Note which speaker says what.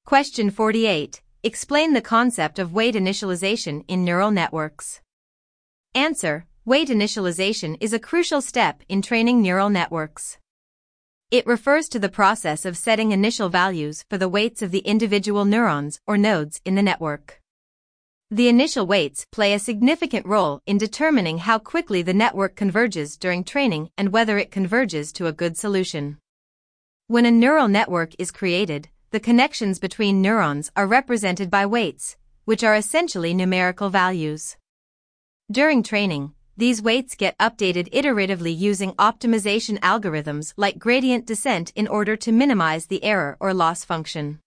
Speaker 1: Question 48. Explain the concept of weight initialization in neural networks. Answer. Weight initialization is a crucial step in training neural networks. It refers to the process of setting initial values for the weights of the individual neurons or nodes in the network. The initial weights play a significant role in determining how quickly the network converges during training and whether it converges to a good solution. When a neural network is created, the connections between neurons are represented by weights, which are essentially numerical values. During training, these weights get updated iteratively using optimization algorithms like gradient descent in order to minimize the error or loss function.